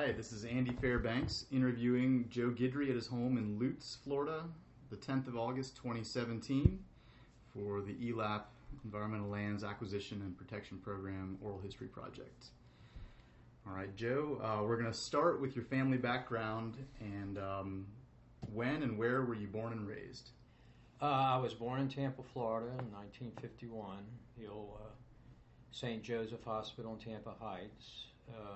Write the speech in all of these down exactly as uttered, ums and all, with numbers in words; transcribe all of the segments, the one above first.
right, this is Andy Fairbanks interviewing Joe Guidry at his home in Lutz, Florida, the tenth of August, twenty seventeen, for the E L A P Environmental Lands Acquisition and Protection Program Oral History Project. All right, Joe, uh, we're going to start with your family background and um, when and where were you born and raised? Uh, I was born in Tampa, Florida in nineteen fifty-one, the old uh, Saint Joseph Hospital in Tampa Heights.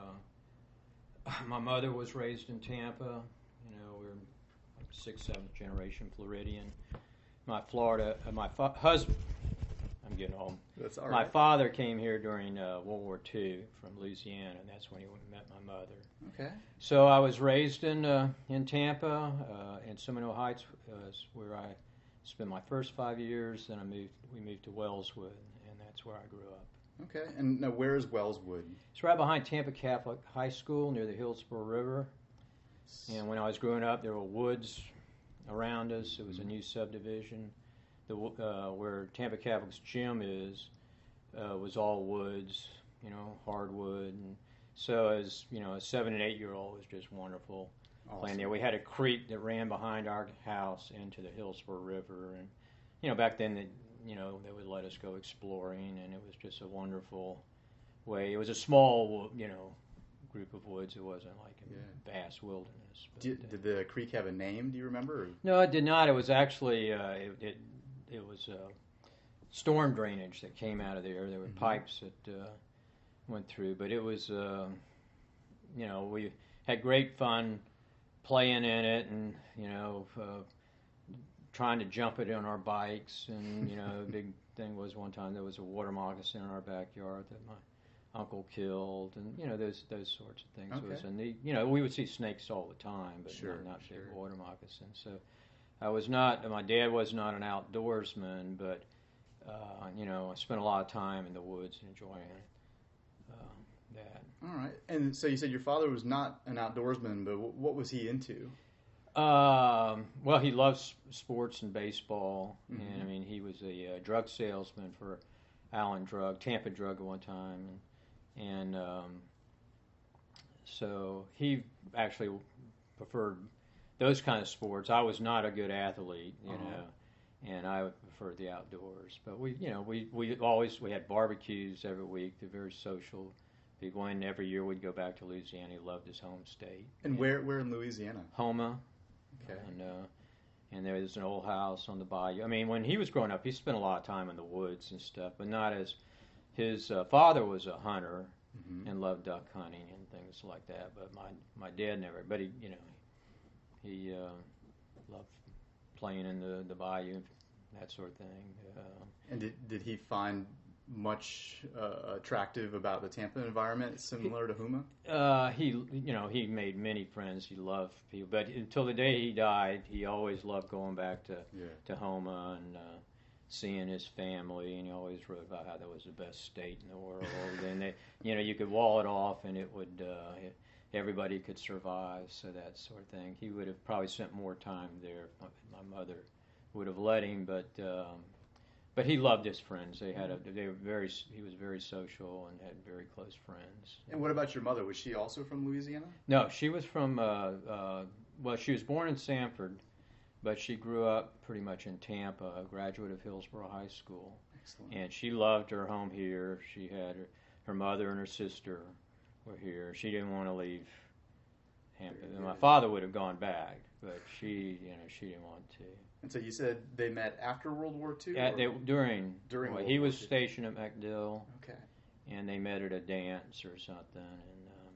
Uh, my mother was raised in Tampa. You know, we're sixth, seventh generation Floridian. My Florida, uh, my fa- husband, I'm getting home. That's all my right. father came here during uh, World War Two from Louisiana, and that's when he met my mother. Okay. So I was raised in uh, in Tampa, uh, in Seminole Heights, uh, is where I spent my first five years. Then I moved. We moved to Wellswood, and that's where I grew up. Okay. And now, where is Wellswood? It's right behind Tampa Catholic High School near the Hillsborough River. And when I was growing up, there were woods around us. It was a new subdivision. The uh, where Tampa Catholic's gym is uh, was all woods, you know, hardwood. And so as you know, a seven and eight year old was just wonderful. Awesome. Playing there. We had a creek that ran behind our house into the Hillsborough River, and you know, back then, they, you know, they would let us go exploring, and it was just a wonderful way. It was a small, you know, group of woods. It wasn't like a yeah. vast wilderness. But, did, uh, did the creek have a name? Do you remember? Or? No, it did not. It was actually uh, it, it it was uh, storm drainage that came out of there. There were mm-hmm. pipes that uh, went through, but it was, uh, you know, we had great fun playing in it, and you know, uh, trying to jump it on our bikes. And you know, the big thing was one time there was a water moccasin in our backyard that my uncle killed, and you know, those those sorts of things. Okay. It was a neat, you know, we would see snakes all the time, but sure, not, not sure. big water moccasins. So I was not. My dad was not an outdoorsman, but uh, you know, I spent a lot of time in the woods enjoying uh, that. All right. And so you said your father was not an outdoorsman, but w- what was he into? Um, well, he loves sports and baseball, mm-hmm. and I mean, he was a uh, drug salesman for Allen Drug, Tampa Drug at one time, and, and um, so he actually preferred those kind of sports. I was not a good athlete, you uh-huh. know, and I preferred the outdoors. But we, you know, we, we always we had barbecues every week. They're very social. People, and every year we'd go back to Louisiana. He loved his home state. And where where in Louisiana? Houma. Okay. And uh, and there's an old house on the bayou. I mean, when he was growing up, he spent a lot of time in the woods and stuff, but not as his uh, father was a hunter mm-hmm. and loved duck hunting and things like that. But my my dad never. But he, you know, he uh, loved playing in the the bayou, that sort of thing. Uh, and did did he find much uh, attractive about the Tampa environment, similar to Houma? Uh, he, you know, he made many friends. He loved people, but until the day he died, he always loved going back to yeah. to Houma and uh, seeing his family. And he always wrote about how that was the best state in the world. And they, you know, you could wall it off, and it would uh, it, everybody could survive. So that sort of thing. He would have probably spent more time there if my, my mother would have let him, but. Um, But he loved his friends. They had a. They were very. He was very social and had very close friends. And what about your mother? Was she also from Louisiana? No, she was from. Uh, uh, well, she was born in Sanford, but she grew up pretty much in Tampa. A graduate of Hillsborough High School. Excellent. And she loved her home here. She had her, her mother and her sister were here. She didn't want to leave Hampton. And my father would have gone back, but she, you know, she didn't want to. And so you said they met after World War Two? Yeah, they, during. During well, World he War was Two. stationed at MacDill. Okay. And they met at a dance or something, and um,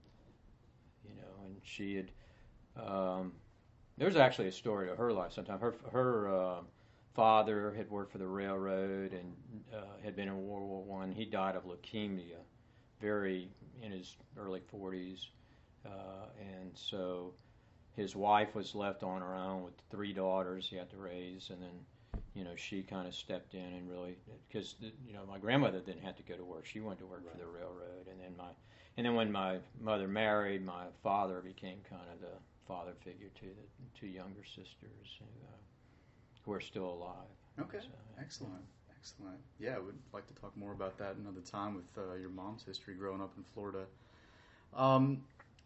you know, and she had. Um, there's actually a story to her life. Sometime her her uh, father had worked for the railroad and uh, had been in World War One. He died of leukemia, very in his early forties, uh, and so. His wife was left on her own with three daughters he had to raise, and then, you know, she kind of stepped in and really, because you know, my grandmother didn't have to go to work; she went to work right. for the railroad, and then my, and then when my mother married, my father became kind of the father figure to the two younger sisters who, uh, who are still alive. Okay, so, excellent, excellent. Yeah, I would like to talk more about that another time with uh, your mom's history growing up in Florida. Um,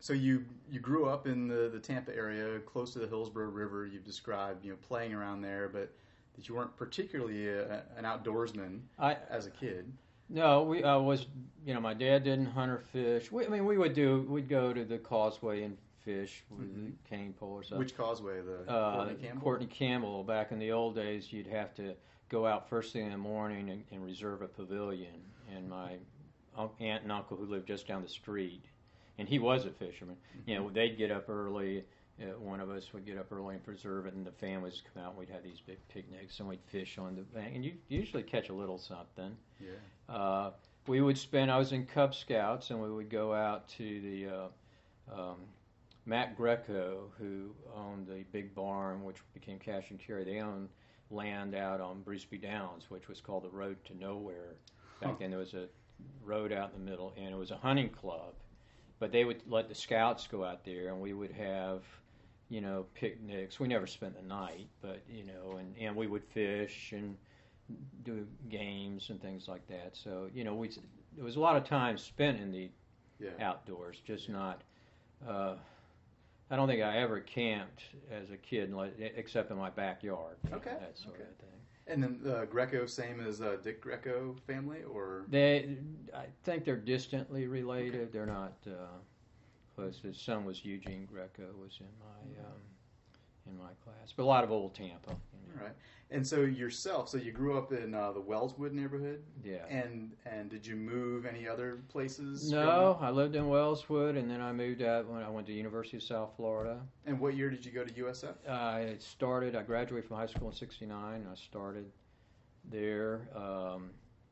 So you you grew up in the, the Tampa area, close to the Hillsborough River. You've described, you know, playing around there, but that you weren't particularly a, an outdoorsman I, as a kid. No, we uh, was you know my dad didn't hunt or fish. We, I mean we would do we'd go to the causeway and fish with Mm-hmm. the cane pole or something. Which causeway? The uh, Courtney Campbell? Courtney Campbell. Back in the old days, you'd have to go out first thing in the morning and, and reserve a pavilion. And my un- aunt and uncle, who lived just down the street, and he was a fisherman. Mm-hmm. You know, they'd get up early. Uh, one of us would get up early and preserve it, and the families would come out. And we'd have these big picnics, and we'd fish on the bank, and you usually catch a little something. Yeah. Uh, we would spend. I was in Cub Scouts, and we would go out to the. Uh, um, Matt Greco, who owned the big barn, which became Cash and Carry, they owned land out on Bruceby Downs, which was called the Road to Nowhere. Back Huh. then, there was a road out in the middle, and it was a hunting club. But they would let the scouts go out there, and we would have, you know, picnics. We never spent the night, but, you know, and, and we would fish and do games and things like that. So, you know, we there was a lot of time spent in the Yeah. outdoors, just not. Uh, I don't think I ever camped as a kid, like, except in my backyard. Okay. That sort Okay. of thing. And then uh, Greco, same as uh, Dick Greco family, or They, I think they're distantly related. They're not uh, close. His son was Eugene Greco, was in my um, in my class, but a lot of old Tampa. You know. all right. And so yourself, so you grew up in uh, the Wellswood neighborhood, Yeah. and and did you move any other places? No, I lived in Wellswood, and then I moved out when I went to University of South Florida. And what year did you go to U S F? I started. I graduated from high school in sixty-nine. I started there, um,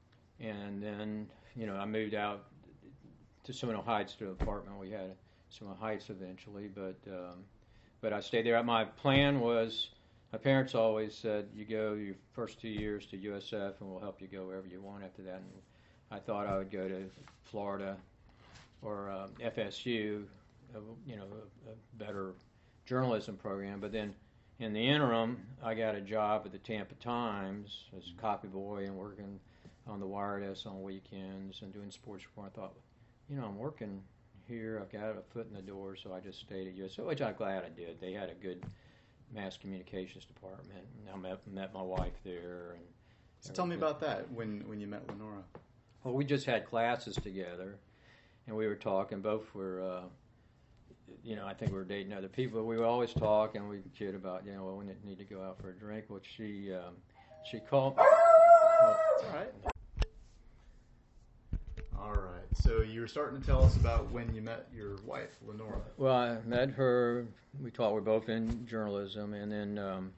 and then you know I moved out to Seminole Heights to an apartment we had at Seminole Heights eventually. But um, but I stayed there. My plan was. My parents always said, you go your first two years to U S F and we'll help you go wherever you want after that. And I thought I would go to Florida or uh, F S U, uh, you know, a, a better journalism program. But then in the interim, I got a job at the Tampa Times as a copy boy and working on the wire desk on weekends and doing sports report. I thought, you know, I'm working here. I've got a foot in the door, so I just stayed at U S F, which I'm glad I did. They had a good mass communications department. I met, met my wife there. And So tell me about that when when you met Lenora. Well, we just had classes together, and we were talking. Both were, uh, you know, I think we were dating other people. But we would always talk, and we'd kid about, you know, well, we need to go out for a drink. Which she um, she called. Well, it's all right. All right. So you were starting to tell us about when you met your wife, Lenora. Well, I met her. We talked. We're both in journalism, and then um,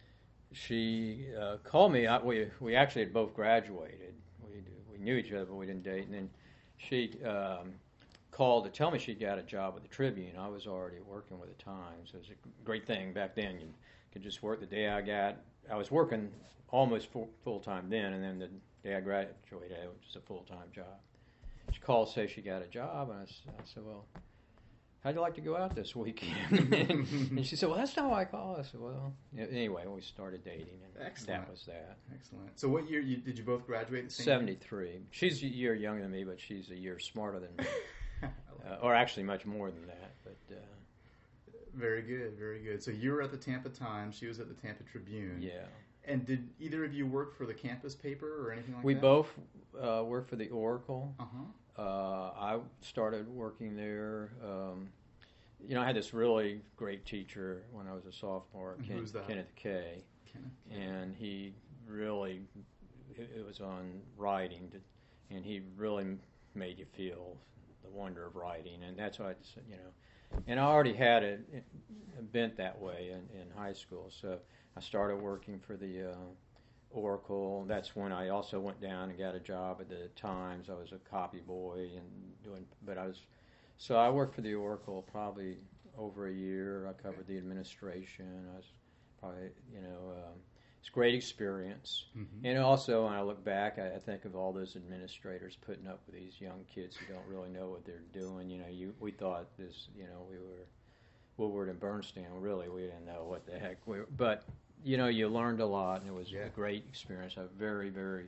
she uh, called me. I, we we actually had both graduated. We we knew each other, but we didn't date. And then she um, called to tell me she got a job with the Tribune. I was already working with the Times. It was a great thing back then. You could just work the day I got. I was working almost full, full time then, and then the day I graduated, it was just a full time job. She called to say she got a job, and I, s- I said, well, how'd you like to go out this weekend? And she said, well, that's not why I called. I said, well, yeah, anyway, we started dating, and Excellent. that was that. Excellent. So what year you, did you both graduate at the same seventy-three. She's a year younger than me, but she's a year smarter than me. time? uh, or actually much more than that. But uh, Very good, very good. So you were at the Tampa Times, she was at the Tampa Tribune. yeah. And did either of you work for the campus paper or anything like We that? both uh, worked for the Oracle. Uh-huh. Uh, I started working there. Um, you know, I had this really great teacher when I was a sophomore, And Ken, who's that? Kenneth Kay, Kenneth. and he really, it, it was on writing, to, and he really made you feel the wonder of writing, and that's what I, just, you know, and I already had it, it bent that way in, in high school, so I started working for the uh, Oracle. That's when I also went down and got a job at the Times. I was a copy boy and doing, but I was, so I worked for the Oracle probably over a year. I covered the administration. I was probably, you know, um, it's a great experience. Mm-hmm. And also, when I look back, I, I think of all those administrators putting up with these young kids who don't really know what they're doing. You know, you we thought this, you know, we were Woodward and Bernstein. Really, we didn't know what the heck we were, but you know, you learned a lot, and it was Yeah. a great experience. I'm very, very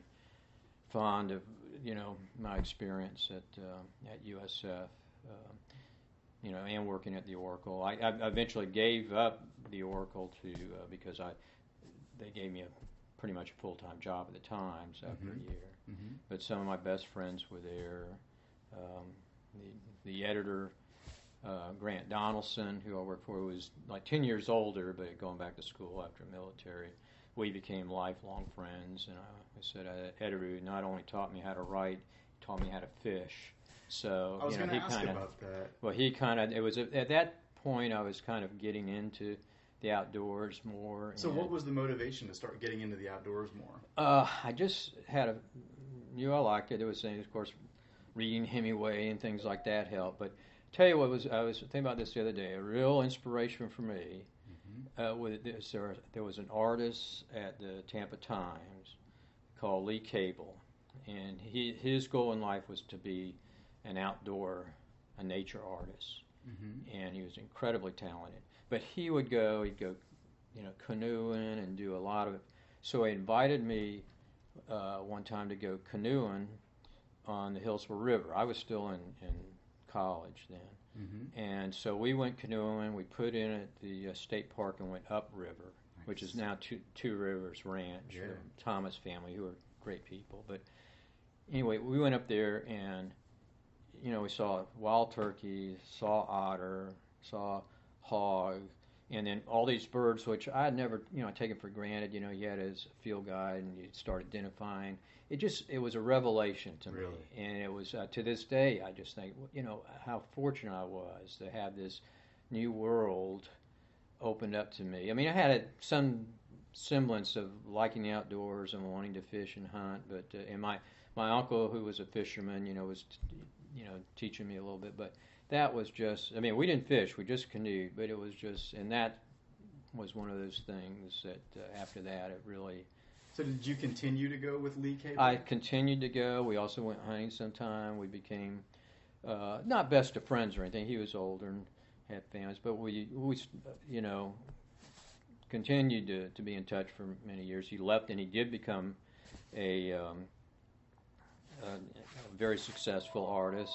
fond of, you know, my experience at uh, at U S F. Uh, you know, and working at the Oracle. I, I eventually gave up the Oracle to uh, because I they gave me a pretty much a full-time job at the Times after Mm-hmm. a year. Mm-hmm. But some of my best friends were there. Um, the the editor. Uh, Grant Donaldson, who I worked for, was like ten years older, but going back to school after military. We became lifelong friends, and I, I said, uh, editor who not only taught me how to write, he taught me how to fish. So I was you know, going to he ask kinda, about that. Well, he kind of. It was a, at that point I was kind of getting into the outdoors more. So, and, what was the motivation to start getting into the outdoors more? Uh, I just had a knew I liked it. It was saying, of course, reading Hemingway and things like that helped, but. Tell you what was I was thinking about this the other day. A real inspiration for me. Mm-hmm. uh, with this, there, there was an artist at the Tampa Times called Lee Cable, and he his goal in life was to be an outdoor, a nature artist, mm-hmm. and he was incredibly talented. But he would go, he'd go, you know, canoeing and do a lot of it. So he invited me uh, one time to go canoeing on the Hillsborough River. I was still in. in college then, mm-hmm. and so we went canoeing. We put in at the uh, state park and went upriver, nice. Which is now Two, Two Rivers Ranch. Yeah. The Thomas family, who are great people. But anyway, we went up there, and you know, we saw wild turkey, saw otter, saw hog, and then all these birds, which I had never, you know, taken for granted. You know, you had as a field guide, and you start identifying. It just, it was a revelation to really? me. And it was, uh, to this day, I just think, you know, how fortunate I was to have this new world opened up to me. I mean, I had a, some semblance of liking the outdoors and wanting to fish and hunt, but, uh, and my, my uncle, who was a fisherman, you know, was, you know, teaching me a little bit, but that was just, I mean, we didn't fish, we just canoed, but it was just, and that was one of those things that uh, after that, it really... So did you continue to go with Lee Cable? I continued to go. We also went hunting sometime. We became uh, not best of friends or anything. He was older and had families, but we, we you know, continued to, to be in touch for many years. He left, and he did become a, um, a, a very successful artist.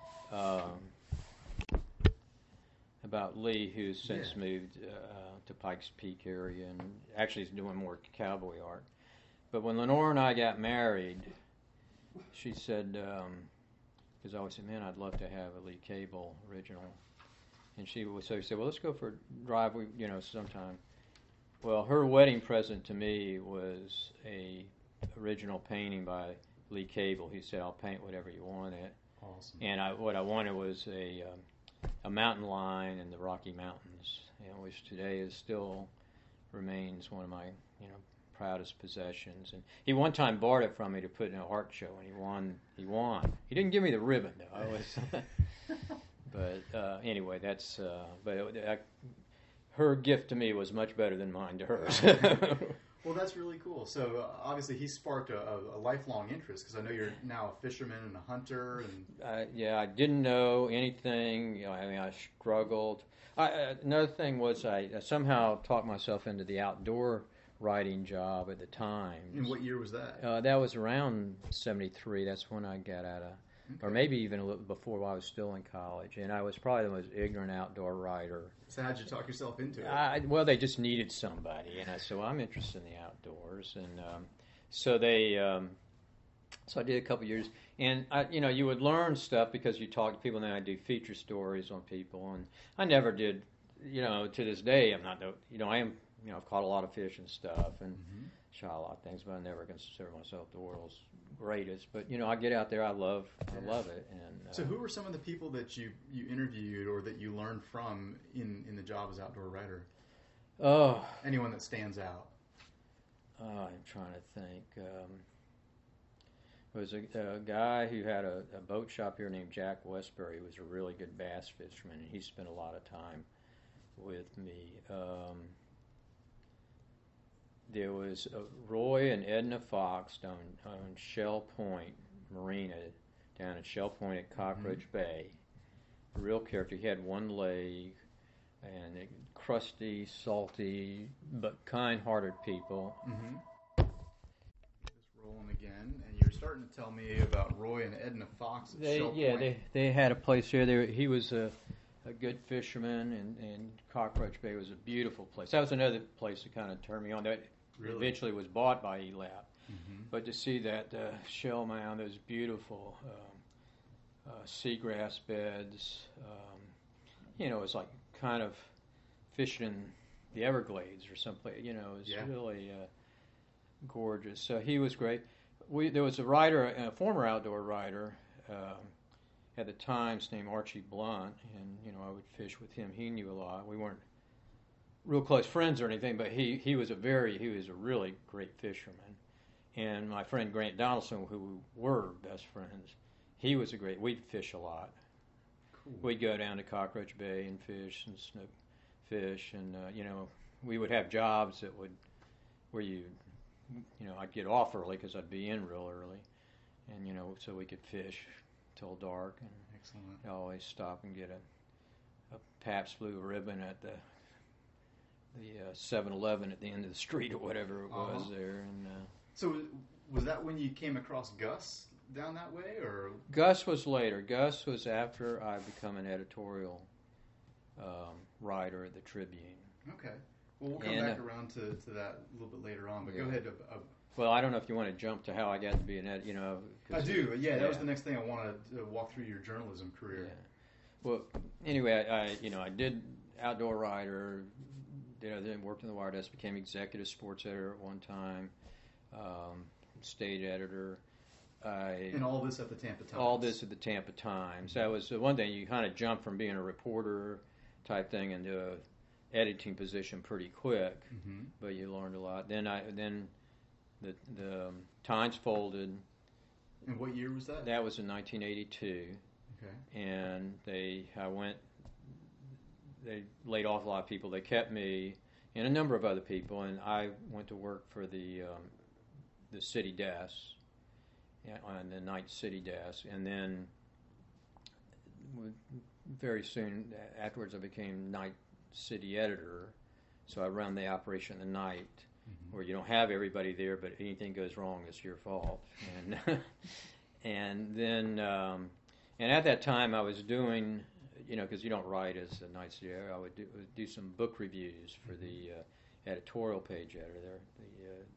Um, about Lee, who's since yeah. moved uh, to Pikes Peak area, and actually is doing more cowboy art. But when Lenore and I got married, she said, because um, I always said, man, I'd love to have a Lee Cable original. And she would so she said, well, let's go for a drive, we, you know, sometime. Well, her wedding present to me was a original painting by Lee Cable. He said, I'll paint whatever you want it. Awesome. And I, what I wanted was a um, a mountain line in the Rocky Mountains, you know, which today is still remains one of my, you know, proudest possessions. And he one time borrowed it from me to put in a art show, and he won. He won. He didn't give me the ribbon though. I was, but uh, anyway, that's. Uh, but it, I, her gift to me was much better than mine to hers. Well, that's really cool. So uh, obviously, he sparked a, a, a lifelong interest because I know you're now a fisherman and a hunter. And uh, yeah, I didn't know anything. You know, I mean, I struggled. I, uh, another thing was I uh, somehow talked myself into the outdoor writing job at the time. And what year was that? Uh, that was around seventy-three. That's when I got out of, okay. or maybe even a little before while I was still in college. And I was probably the most ignorant outdoor writer. So how'd you talk yourself into it? I, well, they just needed somebody, and I said, well, I'm interested in the outdoors. And um, so they, um, so I did a couple years. And, I, you know, you would learn stuff because you talk to people, and then I do feature stories on people. And I never did, you know, to this day, I'm not, you know, I am, you know, I've caught a lot of fish and stuff and mm-hmm. shot a lot of things, but I never consider myself the world's greatest. But, you know, I get out there, I love, I love it. And uh, so who were some of the people that you, you interviewed or that you learned from in, in the job as outdoor writer? Oh. Anyone that stands out? Oh, I'm trying to think. Um, there was a, a guy who had a, a boat shop here named Jack Westbury, who was a really good bass fisherman, and he spent a lot of time with me. Um, there was uh, Roy and Edna Fox down on Shell Point Marina, down at Shell Point at Cockroach mm-hmm. Bay. A real character. He had one leg, and a crusty, salty, but kind-hearted people. Mm-hmm. Just rolling again, and you're starting to tell me about Roy and Edna Fox at they, Shell yeah, Point. they they had a place here. They were, he was a a good fisherman, and, and Cockroach Bay was a beautiful place. That was another place that kind of turned me on. That Really? eventually was bought by E L A P. Mm-hmm. But to see that uh, shell mound, those beautiful um, uh, seagrass beds, um, you know, it's like kind of fishing in the Everglades or someplace. You know, it's Yeah. really uh, gorgeous. So he was great. We there was a writer, a former outdoor writer. Um, at the Times named Archie Blunt, and you know I would fish with him. He knew a lot. We weren't real close friends or anything, but he, he was a very he was a really great fisherman. And my friend Grant Donaldson, who were best friends, he was a great. We'd fish a lot. Cool. We'd go down to Cockroach Bay and fish and snook fish, and uh, you know we would have jobs that would where you you know I'd get off early because I'd be in real early, and you know so we could fish till dark, and Excellent. I'd always stop and get a, a Pabst Blue Ribbon at the the uh, seven eleven at the end of the street or whatever it was Uh-huh. there. And uh, So was that when you came across Gus down that way, or? Gus was later. Gus was after I become an editorial um, writer at the Tribune. Okay. Well, we'll come And, back uh, around to, to that a little bit later on, but Yeah. go ahead. Uh, uh, Well, I don't know if you want to jump to how I got to be an ed. You know, 'cause- I do. Yeah, that was yeah. the next thing I wanted to walk through your journalism career. Yeah. Well, anyway, I, I you know I did outdoor writer. You know, then worked in the wire desk. Became executive sports editor at one time. Um, state editor. I And all this at the Tampa Times. all this at the Tampa Times. That was the one thing you kind of jump from being a reporter type thing into a editing position pretty quick, Mm-hmm. but you learned a lot. Then I then the the um, Times folded. And what year was that? That was in nineteen eighty-two. Okay. And they I went they laid off a lot of people. They kept me and a number of other people, and I went to work for the um, the city desk, yeah, on the night city desk, and then very soon afterwards I became night city editor, so I run the operation at the night, Mm-hmm. where you don't have everybody there, but if anything goes wrong, it's your fault. And and then um, and at that time I was doing, you know, because you don't write as a night city editor, I would do, would do some book reviews for the uh, editorial page editor there. The uh,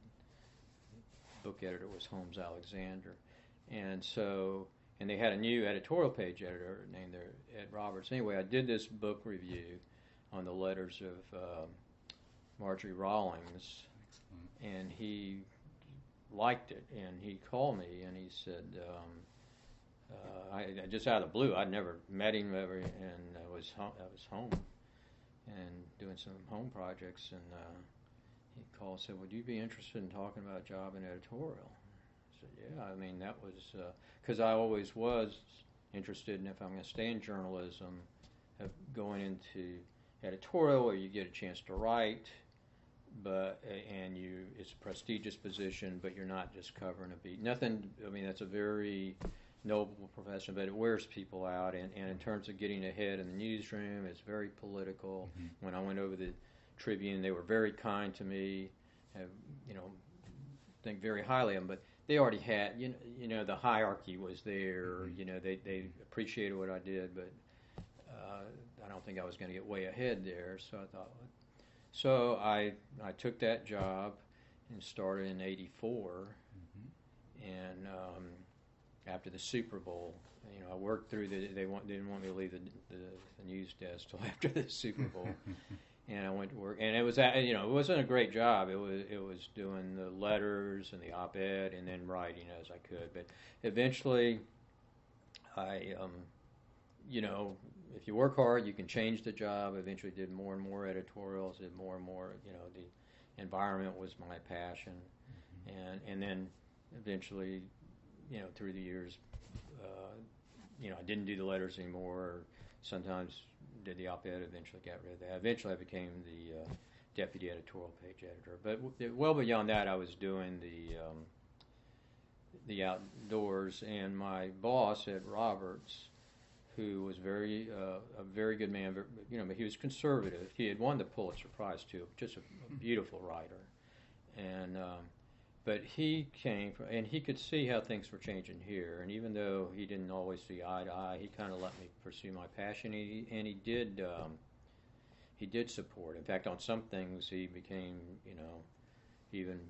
book editor was Holmes Alexander, and so and they had a new editorial page editor named there Ed Roberts. Anyway, I did this book review on the letters of uh, Marjorie Rawlings, and he liked it, and he called me and he said, um, uh, I, I just out of the blue, I'd never met him ever, and I was home, I was home and doing some home projects, and uh, he called and said, would you be interested in talking about a job in editorial? I said, yeah. I mean, that was because uh, I always was interested in, if I'm going to stay in journalism, of going into editorial where you get a chance to write, but and you it's a prestigious position, but you're not just covering a beat. Nothing. I mean, that's a very noble profession, but it wears people out. And, and in terms of getting ahead in the newsroom, it's very political. Mm-hmm. When I went over the Tribune, they were very kind to me. Have, you know, think very highly of them, but they already had, you know, you know, the hierarchy was there. Mm-hmm. You know, they they appreciated what I did, but uh, I don't think I was going to get way ahead there. So I thought. So I I took that job and started in eighty-four, mm-hmm. and um, after the Super Bowl, you know, I worked through the. They want, didn't want me to leave the, the, the news desk till after the Super Bowl, and I went to work. And it was, you know, it wasn't a great job. It was it was doing the letters and the op-ed and then writing as I could. But eventually, I, um, you know. If you work hard, you can change the job. Eventually did more and more editorials, did more and more, you know, the environment was my passion. Mm-hmm. And and then eventually, you know, through the years, uh, you know, I didn't do the letters anymore, or sometimes did the op-ed, eventually got rid of that. Eventually I became the uh, deputy editorial page editor. But w- well beyond that, I was doing the um, the outdoors, and my boss, Ed Roberts, who was very uh, a very good man, you know, but he was conservative. He had won the Pulitzer Prize too, just a, a beautiful writer, and um, but he came from, and he could see how things were changing here. And even though he didn't always see eye to eye, he kind of let me pursue my passion. He, and he did, um, he did support. In fact, on some things, he became, you know, even,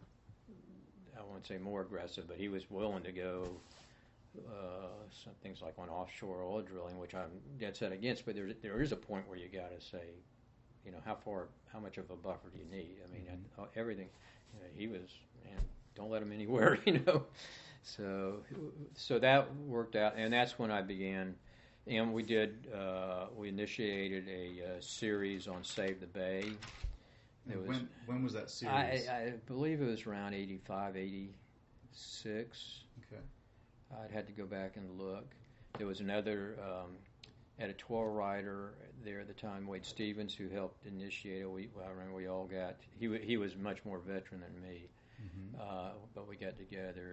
I won't say more aggressive, but he was willing to go uh, some things like on offshore oil drilling, which I'm dead set against. But there, there is a point where you got to say, you know, how far, how much of a buffer do you need? I mean, mm-hmm. everything. You know, he was, man, don't let him anywhere, you know. So, so that worked out, and that's when I began. And we did, uh, we initiated a, uh series on Save the Bay. It was, when when was that series? I, I believe it was around eighty-five, eighty-six. Okay. I'd had to go back and look. There was another um, editorial writer there at the time, Wade Stevens, who helped initiate it. We, well, I remember we all got, he he was much more veteran than me, mm-hmm. uh, but we got together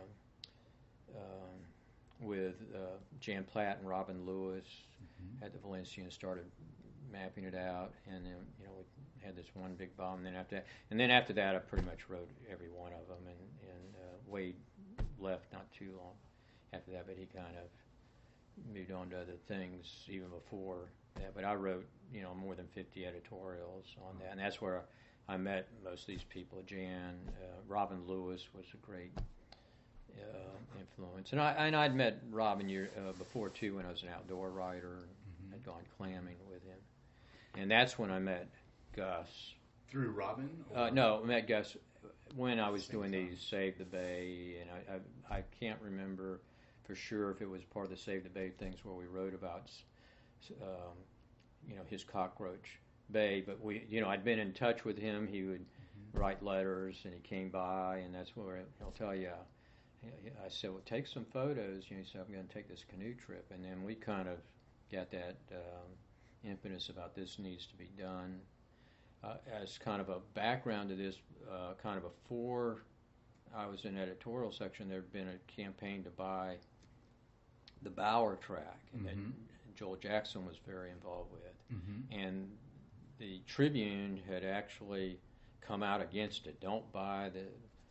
uh, um, with uh, Jan Platt and Robin Lewis mm-hmm. at the Valencia and started mapping it out, and then, you know, we had this one big bomb, and then after that, and then after that I pretty much wrote every one of them, and, and uh, Wade left not too long after that, but he kind of moved on to other things even before that. But I wrote, you know, more than fifty editorials on that, and that's where I met most of these people. Jan, uh, Robin Lewis was a great uh, influence, and I and I'd met Robin year uh, before too when I was an outdoor writer. Mm-hmm. I'd gone clamming with him, and that's when I met Gus. Through Robin? Uh, no, I met Gus when I was doing time. these Save the Bay, and I, I I can't remember for sure if it was part of the Save the Bay things where we wrote about, um, you know, his cockroach bay. But we, you know, I'd been in touch with him. He would mm-hmm. write letters, and he came by, and that's where he'll tell you. I said, well, take some photos. You know, he said, I'm going to take this canoe trip, and then we kind of got that um, impetus about this needs to be done. Uh, as kind of a background to this, uh, kind of before I was in editorial section, there had been a campaign to buy the Bower track, and mm-hmm. that Joel Jackson was very involved with. Mm-hmm. And the Tribune had actually come out against it. Don't buy the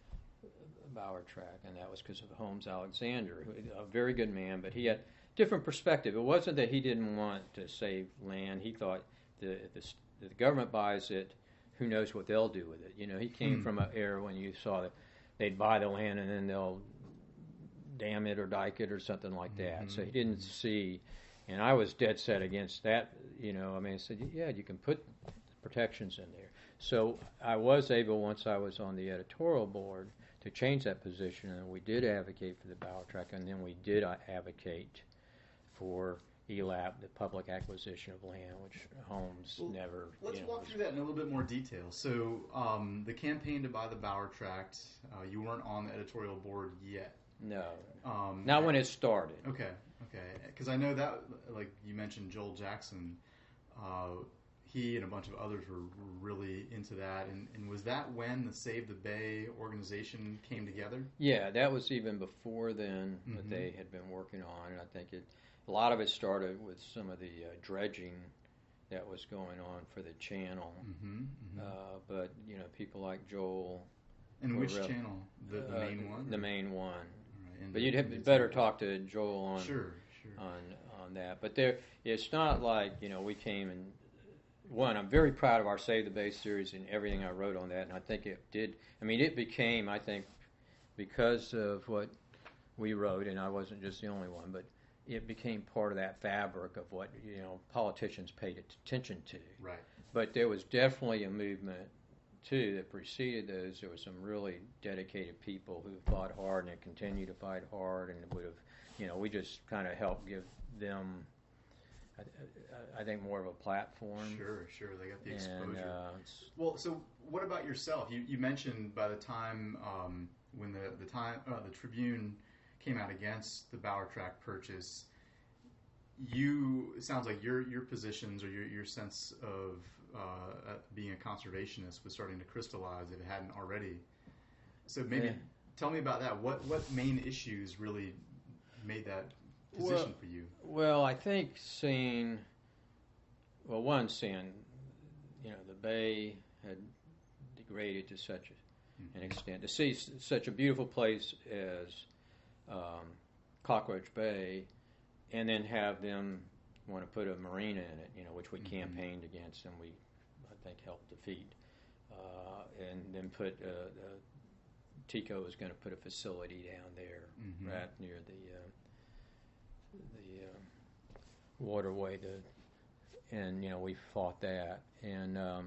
Bower track, and that was because of Holmes Alexander, a very good man, but he had different perspective. It wasn't that he didn't want to save land. He thought the the, the government buys it, who knows what they'll do with it. You know, he came mm. from an era when you saw that they'd buy the land and then they'll dam it or dike it or something like that. Mm-hmm. So he didn't see, and I was dead set against that. You know, I mean, I said, yeah, you can put protections in there. So I was able, once I was on the editorial board, to change that position, and we did advocate for the Bower track, and then we did advocate for E L A P, the public acquisition of land, which Holmes well, never. Let's you know, walk was, through that in a little bit more detail. So, um, the campaign to buy the Bower tract, uh, you weren't on the editorial board yet. No, um, not when it started. Okay, okay, because I know that, like you mentioned, Joel Jackson. Uh, he and a bunch of others were really into that, and, and was that when the Save the Bay organization came together? Yeah, that was even before then mm-hmm. that they had been working on, and I think it. A lot of it started with some of the uh, dredging that was going on for the channel, mm-hmm, mm-hmm. Uh, but you know, people like Joel. And which real, channel? The, the uh, main one. The main one. Right, but you'd have better talk to Joel on sure, sure. on on that. But there, it's not like you know we came and one. I'm very proud of our Save the Bay series and everything I wrote on that, and I think it did. I mean, it became I think because of what we wrote, and I wasn't just the only one, but. It became part of that fabric of what you know politicians paid attention to. Right. But there was definitely a movement too that preceded those. There were some really dedicated people who fought hard and continue to fight hard, and would have, you know, we just kind of helped give them, I, I think, more of a platform. Sure, sure. They got the exposure. And, uh, well, so what about yourself? You you mentioned by the time um, when the the time uh, the Tribune came out against the Bower tract purchase, you it sounds like your your positions or your your sense of uh, being a conservationist was starting to crystallize if it hadn't already. So maybe yeah. tell me about that. What what main issues really made that position well, for you? Well, I think seeing, well, one seeing, you know, the bay had degraded to such a mm-hmm. and extend to see s- such a beautiful place as um, Cockroach Bay, and then have them want to put a marina in it, you know, which we mm-hmm. campaigned against and we, I think, helped defeat. Uh, and then put uh, uh, Tico was going to put a facility down there, mm-hmm. right near the uh, the uh, waterway. The and you know we fought that, and um,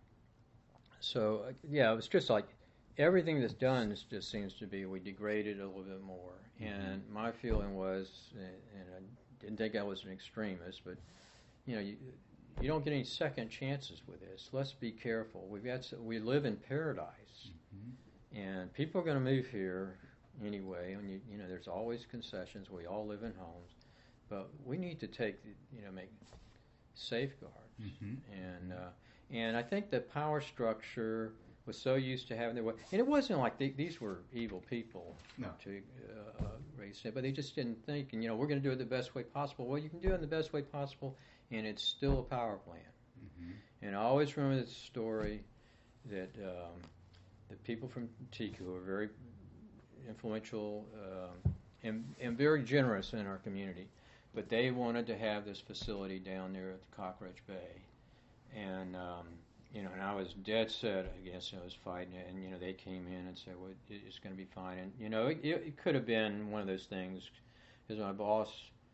so uh, yeah, it was just like everything that's done is just seems to be we degraded a little bit more. Mm-hmm. And my feeling was, and I didn't think I was an extremist, but you know you. You don't get any second chances with this. Let's be careful. We've got we live in paradise, mm-hmm. and people are going to move here anyway. And you, you know, there's always concessions. We all live in homes, but we need to take you know make safeguards. Mm-hmm. And uh, and I think the power structure was so used to having their way, and it wasn't like they, these were evil people no. to uh, raise it, but they just didn't think. And you know, we're going to do it the best way possible. Well, you can do it in the best way possible. And it's still a power plant. Mm-hmm. And I always remember this story that um, the people from Tico are very influential um, and, and very generous in our community. But they wanted to have this facility down there at the Cockroach Bay. And, um, you know, and I was dead set against it. I was fighting it. And, you know, they came in and said, well, it's going to be fine. And, you know, it, it could have been one of those things because my boss...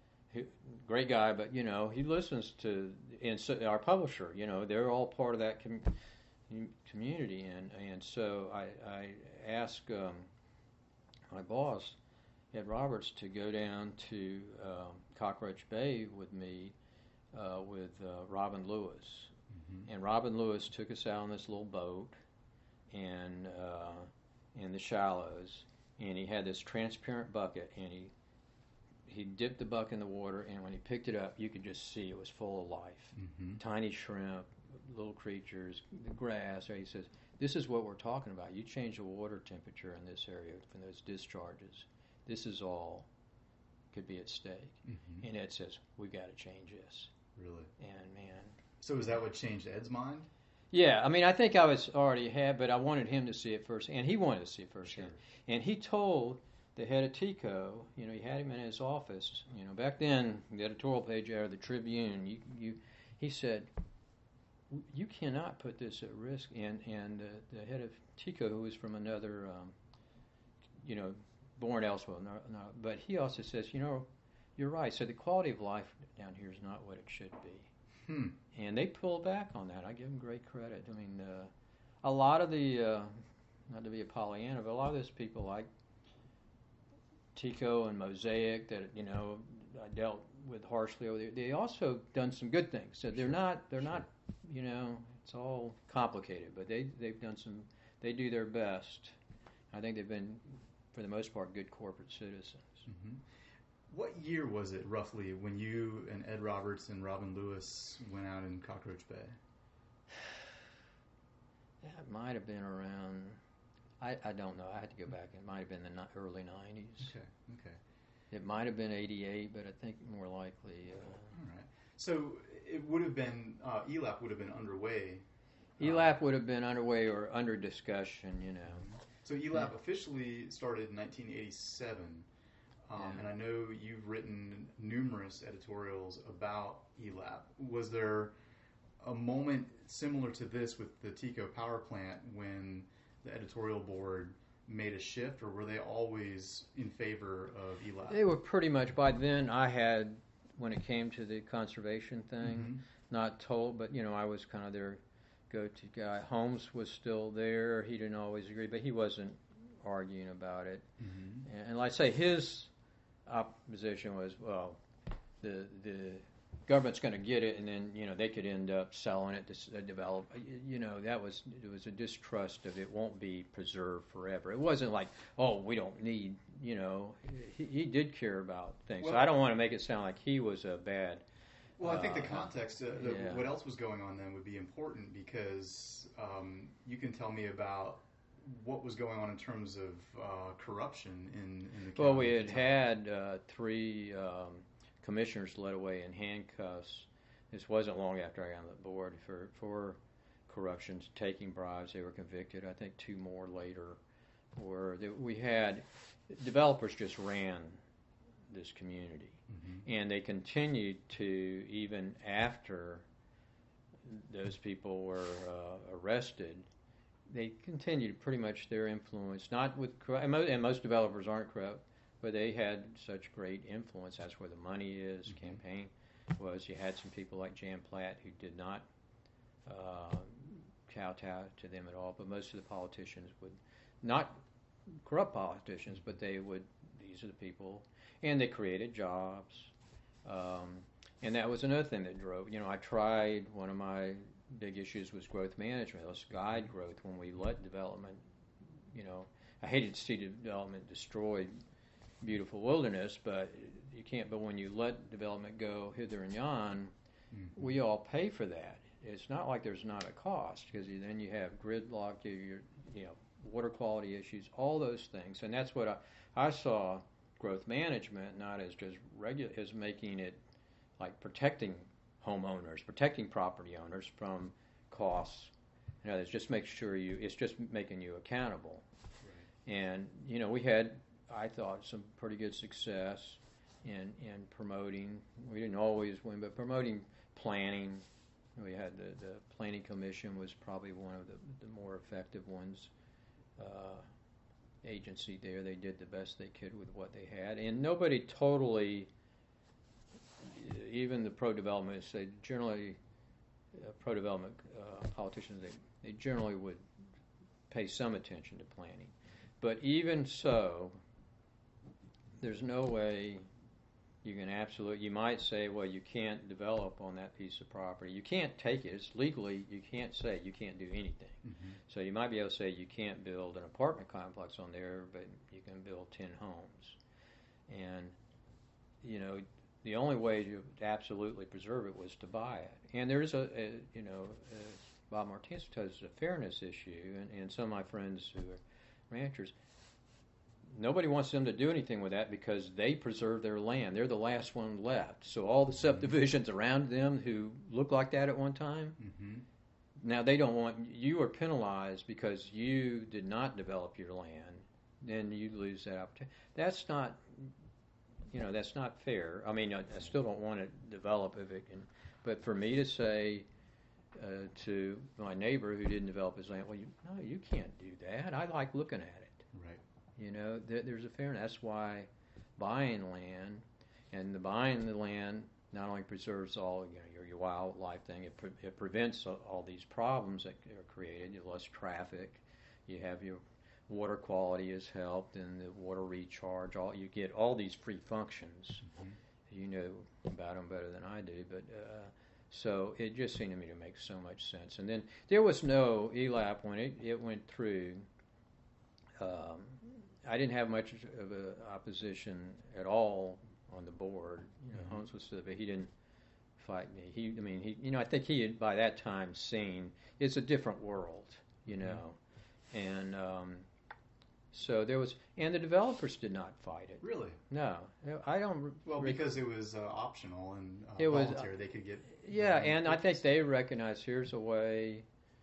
great guy, but you know he listens to and so our publisher. You know they're all part of that com- community, and and so I, I asked um, my boss Ed Roberts to go down to um, Cockroach Bay with me uh, with uh, Robin Lewis, mm-hmm. and Robin Lewis took us out on this little boat and uh, in the shallows, and he had this transparent bucket, and he. He dipped the bucket in the water, and when he picked it up, you could just see it was full of life. Mm-hmm. Tiny shrimp, little creatures, the grass. He says, this is what we're talking about. You change the water temperature in this area from those discharges. This is all could be at stake. Mm-hmm. And Ed says, we've got to change this. Really? And, man. So is that what changed Ed's mind? Yeah. I mean, I think I was already had, but I wanted him to see it first, and he wanted to see it first. Sure. And he told... the head of Tico, you know, he had him in his office. You know, back then, the editorial page out of the Tribune, you, you, he said, you cannot put this at risk. And and uh, the head of Tico, who was from another, um, you know, born elsewhere, no, no, but he also says, you know, you're right. So the quality of life down here is not what it should be. Hmm. And they pulled back on that. I give them great credit. I mean, uh, a lot of the, uh, not to be a Pollyanna, but a lot of those people like Tico and Mosaic that you know I dealt with harshly over there. They also done some good things. So they're sure. not they're sure. not you know it's all complicated, but they they've done some. They do their best. I think they've been for the most part good corporate citizens. Mm-hmm. What year was it roughly when you and Ed Roberts and Robin Lewis went out in Cockroach Bay? That might have been around. I, I don't know. I had to go back. It might have been the ni- early nineties. Okay, okay. It might have been eighty-eight, but I think more likely. Uh, All right. So it would have been, uh, E L A P would have been underway. E L A P um, would have been underway or under discussion, you know. So E L A P yeah. officially started in nineteen eighty-seven, um, yeah. and I know you've written numerous editorials about E L A P. Was there a moment similar to this with the Tico power plant when the editorial board made a shift, or were they always in favor of E L A P? They were pretty much. By then, I had, when it came to the conservation thing, mm-hmm. not told, but, you know, I was kind of their go-to guy. Holmes was still there. He didn't always agree, but he wasn't arguing about it. Mm-hmm. And, and like I say, his opposition was, well, the the government's going to get it, and then you know they could end up selling it to develop. You know that was it was a distrust of it won't be preserved forever. It wasn't like, oh, we don't need. You know, he, he did care about things. Well, so I don't want to make it sound like he was a bad. Well, I think the context, uh, the, yeah. what else was going on then would be important because um, you can tell me about what was going on in terms of uh, corruption in, in the county. Well, we had had uh, three um, commissioners led away in handcuffs. This wasn't long after I got on the board for for corruption, taking bribes. They were convicted. I think two more later. Where we had developers just ran this community, mm-hmm. and they continued to, even after those people were uh, arrested, they continued pretty much their influence. Not with and most, and most developers aren't corrupt, but they had such great influence. That's where the money is. Mm-hmm. Campaign was. You had some people like Jan Platt who did not uh, kowtow to them at all, but most of the politicians would not. Corrupt politicians, but they would, these are the people, and they created jobs. Um, and that was another thing that drove, you know, I tried, one of my big issues was growth management. Let's guide growth when we let development, you know, I hated to see development destroy beautiful wilderness, but you can't, but when you let development go hither and yon, mm-hmm. we all pay for that. It's not like there's not a cost, because then you have gridlock, you you know, water quality issues, all those things. And that's what I, I saw growth management not as just regular, as making it like protecting homeowners, protecting property owners from costs. You know, it's just make sure you, it's just making you accountable. Right. And, you know, we had, I thought, some pretty good success in, in promoting, we didn't always win, but promoting planning. We had the, the Planning Commission was probably one of the, the more effective ones. Uh, agency there. They did the best they could with what they had, and nobody totally, even the pro-development, they generally, uh, pro-development uh, politicians, they, they generally would pay some attention to planning. But even so, there's no way you can absolutely, you might say, well, you can't develop on that piece of property. You can't take it. It's legally, you can't say you can't do anything. Mm-hmm. So you might be able to say you can't build an apartment complex on there, but you can build ten homes. And, you know, the only way to absolutely preserve it was to buy it. And there is a, a you know, as Bob Martinez tells us, a fairness issue, and, and some of my friends who are ranchers, nobody wants them to do anything with that because they preserve their land. They're the last one left. So all the subdivisions around them who looked like that at one time, mm-hmm. now they don't want, you are penalized because you did not develop your land. Then you lose that opportunity. That's not, you know, that's not fair. I mean, I, I still don't want to develop if it can, but for me to say uh, to my neighbor who didn't develop his land, well, you, no, you can't do that. I like looking at it. Right. You know, th- there's a fairness. That's why buying land, and the buying the land not only preserves all, you know, your, your wildlife thing, it, pre- it prevents all, all these problems that are created. You less traffic, you have your water quality is helped, and the water recharge. All you get all these free functions. Mm-hmm. You know about them better than I do, but uh, so it just seemed to me to make so much sense. And then there was no E L A P when it, it went through. Um, I didn't have much of an opposition at all on the board. You know, mm-hmm. Holmes was still, but he didn't fight me. He, I mean, he, you know, I think he had by that time seen it's a different world, you know, mm-hmm. and um, so there was, and the developers did not fight it. Really? No, I don't. Well, re- because it was uh, optional and uh, it was, voluntary, they could get. Yeah, and I think they recognized here's a way.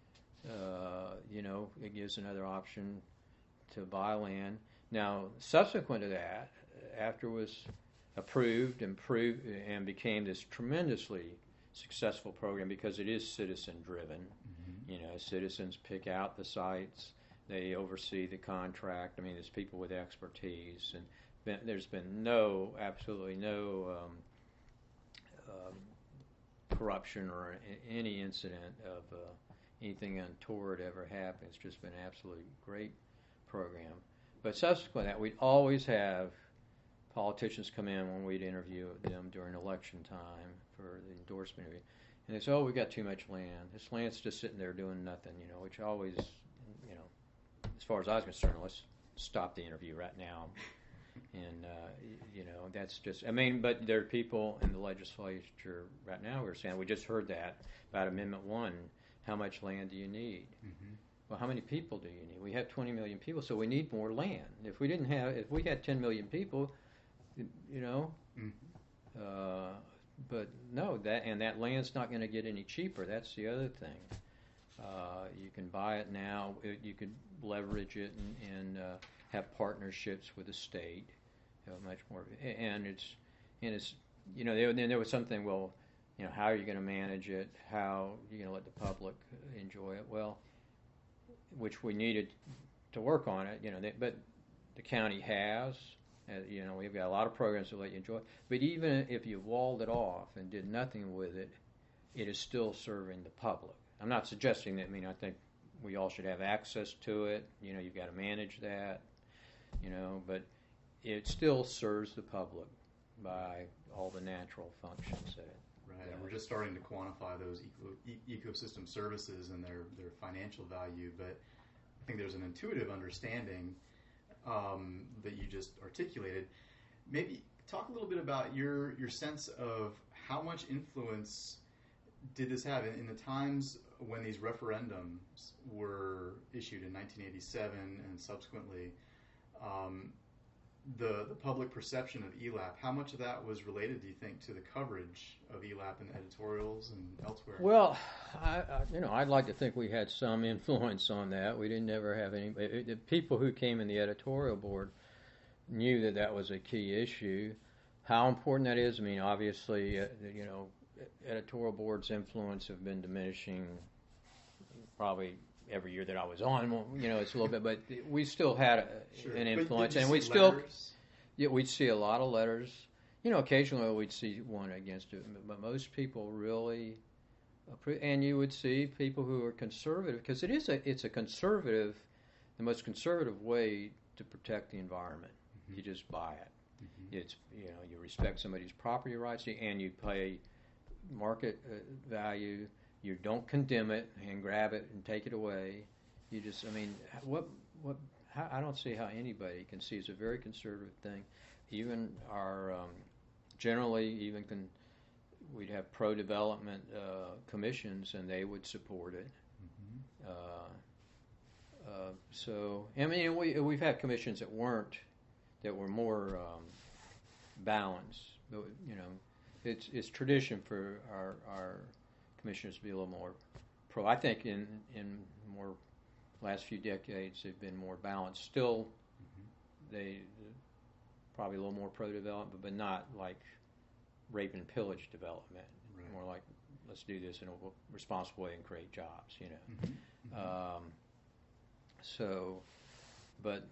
Uh, you know, it gives another option to buy land. Now, subsequent to that, after it was approved and proved and became this tremendously successful program because it is citizen-driven. Mm-hmm. You know, citizens pick out the sites, they oversee the contract. I mean, there's people with expertise, and been, there's been no, absolutely no um, um, corruption or a, any incident of uh, anything untoward ever happened. It's just been an absolutely great program. But subsequent to that, we'd always have politicians come in when we'd interview them during election time for the endorsement interview. And they say, oh, we've got too much land. This land's just sitting there doing nothing, you know, which always, you know, as far as I was concerned, let's stop the interview right now. And, uh, you know, that's just, I mean, but there are people in the legislature right now who are saying, we just heard that about Amendment one, how much land do you need? Mm-hmm. Well, how many people do you need? We have twenty million people, so we need more land. If we didn't have, if we had ten million people, you know, mm-hmm. uh, but no, that and that land's not going to get any cheaper. That's the other thing. Uh, you can buy it now. It, you could leverage it and, and uh, have partnerships with the state. You know, much more, and it's and it's you know there, then there was something. Well, you know, how are you going to manage it? How are you going to let the public enjoy it? Well, which we needed to work on it. You know, they, but the county has. Uh, you know, we've got a lot of programs to let you enjoy. But even if you walled it off and did nothing with it, it is still serving the public. I'm not suggesting that. I mean, I think we all should have access to it. You know, you've got to manage that. You know, but it still serves the public by all the natural functions that it. Right, and we're just starting to quantify those eco, e- ecosystem services and their their financial value. But I think there's an intuitive understanding um, that you just articulated. Maybe talk a little bit about your your sense of how much influence did this have in, in the times when these referendums were issued in nineteen eighty-seven and subsequently. Um, the the public perception of E L A P, how much of that was related, do you think, to the coverage of E L A P in editorials and elsewhere? Well, I, I, you know, I'd like to think we had some influence on that. We didn't ever have any. It, the people who came in the editorial board knew that that was a key issue. How important that is, I mean, obviously, uh, you know, editorial board's influence have been diminishing probably every year that I was on. You know, it's a little bit, but we still had a, sure. an influence, and we still, letters? yeah, we'd see a lot of letters. You know, occasionally we'd see one against it, but most people really, and you would see people who are conservative, because it is a, it's a conservative, the most conservative way to protect the environment. Mm-hmm. You just buy it. Mm-hmm. It's, you know, you respect somebody's property rights, and you pay market uh, value. You don't condemn it and grab it and take it away. You just, I mean, what, what? How, I don't see how anybody can see it's a very conservative thing. Even our, um, generally, even can, we'd have pro-development uh, commissions, and they would support it. Mm-hmm. Uh, uh, so, I mean, we we've had commissions that weren't, that were more um, balanced. But, you know, it's it's tradition for our our commissioners to be a little more pro. I think in in more last few decades they've been more balanced. Still, mm-hmm. they probably a little more pro development, but not like rape and pillage development. Right. More like, let's do this in a responsible way and create jobs. You know. Mm-hmm. Mm-hmm. Um, so, but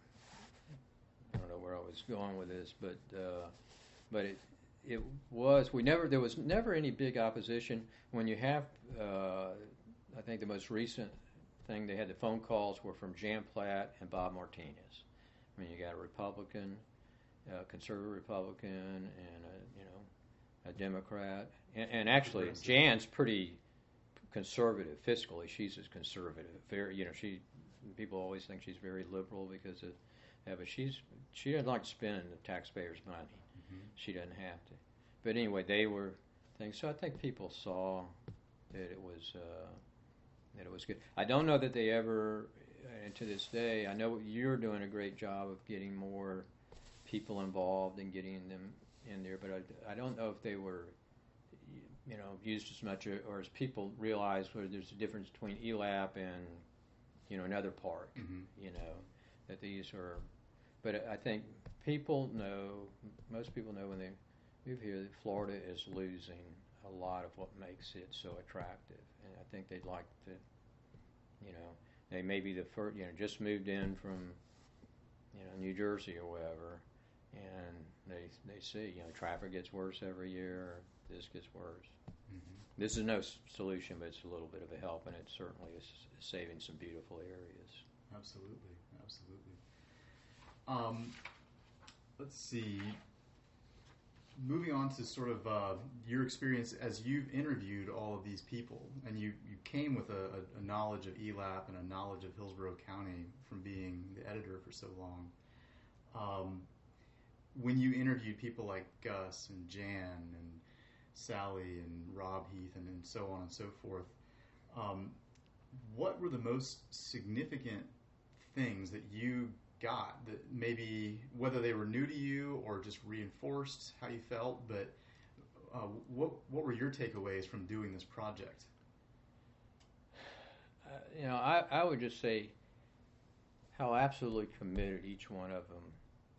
I don't know where I was going with this, but uh, but it. It was, we never, there was never any big opposition. When you have, uh, I think the most recent thing, they had the phone calls were from Jan Platt and Bob Martinez. I mean, you got a Republican, a conservative Republican, and a, you know, a Democrat. And, and actually, Jan's pretty conservative fiscally. She's as conservative. Very, you know, she, people always think she's very liberal because of, yeah, but she's, she doesn't like to spend the taxpayers' money. She doesn't have to. But anyway, they were things. So I think people saw that it was uh, that it was good. I don't know that they ever, and to this day, I know you're doing a great job of getting more people involved and getting them in there. But I, I don't know if they were, you know, used as much, or, or as people realize where there's a difference between E L A P and, you know, another park. Mm-hmm. You know, that these are. But I think people know, most people know when they move here that Florida is losing a lot of what makes it so attractive. And I think they'd like to, you know, they may be the first, you know, just moved in from, you know, New Jersey or whatever, and they they see, you know, traffic gets worse every year, this gets worse. Mm-hmm. This is no s- solution, but it's a little bit of a help, and it certainly is saving some beautiful areas. Absolutely, absolutely. Um, let's see. Moving on to sort of uh, your experience as you've interviewed all of these people, and you, you came with a, a knowledge of E L A P and a knowledge of Hillsborough County from being the editor for so long. Um, when you interviewed people like Gus and Jan and Sally and Rob Heath and, and so on and so forth, um, what were the most significant things that you got that maybe, whether they were new to you or just reinforced how you felt, but uh, what what were your takeaways from doing this project? you know, I, I would just say how absolutely committed each one of them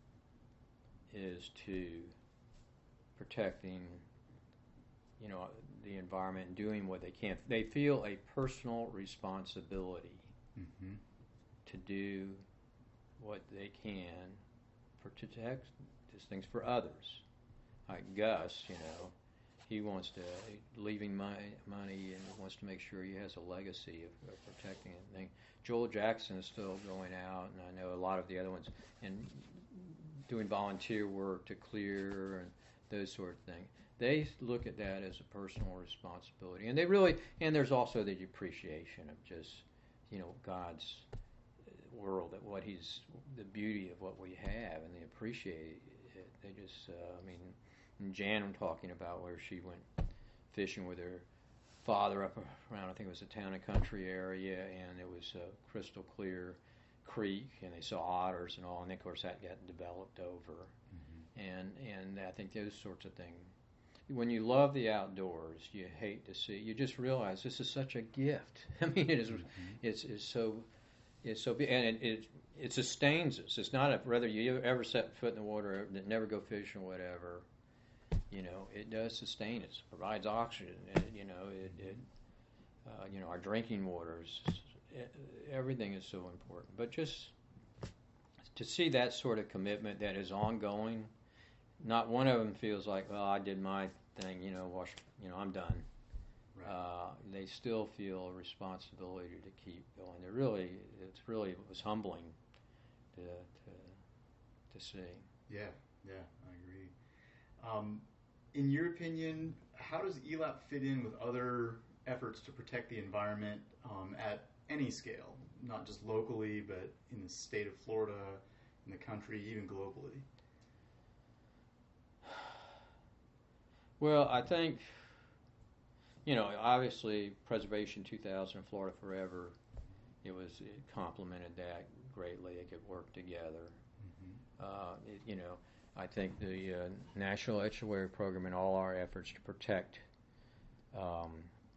is to protecting, you know, the environment and doing what they can. They feel a personal responsibility mm-hmm. to do what they can for to protect these things for others. Like Gus, you know, he wants to leaving money, money and wants to make sure he has a legacy of, of protecting it. And Joel Jackson is still going out, and I know a lot of the other ones, and doing volunteer work to clear and those sort of things. They look at that as a personal responsibility, and they really. And there's also the appreciation of just, you know, God's world, that what He's, the beauty of what we have, and they appreciate it. They just, uh, I mean. And Jan, I'm talking about where she went fishing with her father up around, I think it was a town and country area, and it was a crystal clear creek, and they saw otters and all, and of course that got developed over. Mm-hmm. And and I think those sorts of things. When you love the outdoors, you hate to see. You just realize this is such a gift. I mean, it is. Mm-hmm. It's it's so. It's so big, and it, it it sustains us. It's not a, whether you ever set foot in the water, never go fishing or whatever. You know, it does sustain us. It provides oxygen. It, you know, it, it uh, you know, our drinking waters. It, everything is so important. But just to see that sort of commitment that is ongoing, not one of them feels like, well, I did my thing. You know, wash. You know, I'm done. Right. Uh, they still feel a responsibility to keep going. They're really, it's really, it was humbling to to to see. Yeah, yeah, I agree. Um, In your opinion, how does E L A P fit in with other efforts to protect the environment um, at any scale, not just locally, but in the state of Florida, in the country, even globally? Well, I think, you know, obviously Preservation two thousand, Florida Forever, it was, it complemented that greatly. They could work together. Mm-hmm. Uh, it, you know, I think the uh, National Estuary Program and all our efforts to protect um,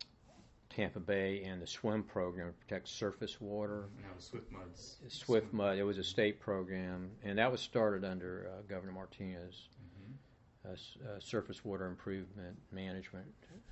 Tampa Bay and the SWIM program to protect surface water. Now Swift Mud's. Swift Mud, it was a state program, and that was started under uh, Governor Martinez, mm-hmm. uh, uh, Surface Water Improvement Management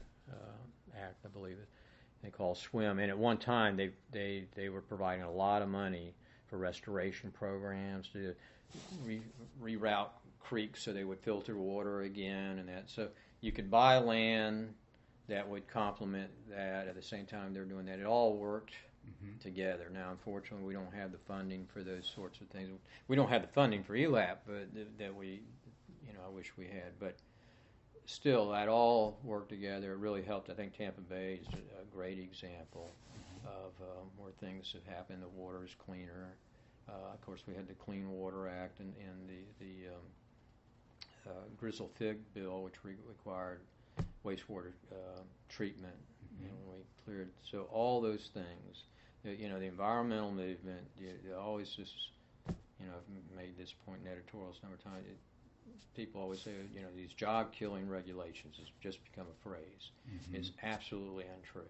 uh, Act, I believe it. They call SWIM, and at one time they they they were providing a lot of money for restoration programs to re- reroute creeks so they would filter water again and that. So you could buy land that would complement that at the same time they're doing that. It all worked mm-hmm. together. Now, unfortunately, we don't have the funding for those sorts of things. We don't have the funding for E L A P, but th- that we, you know, I wish we had. But still, that all worked together. It really helped. I think Tampa Bay is a great example mm-hmm. of um, where things have happened. The water is cleaner. Uh, of course, we had the Clean Water Act and, and the, the um, Uh, Grizzle Fig bill, which re- required wastewater uh, treatment, mm-hmm. and we cleared. So all those things, you know, the environmental movement, you, you always just, you know, I've made this point in editorials a number of times. It, people always say, you know, these job-killing regulations has just become a phrase. Mm-hmm. It's absolutely untrue.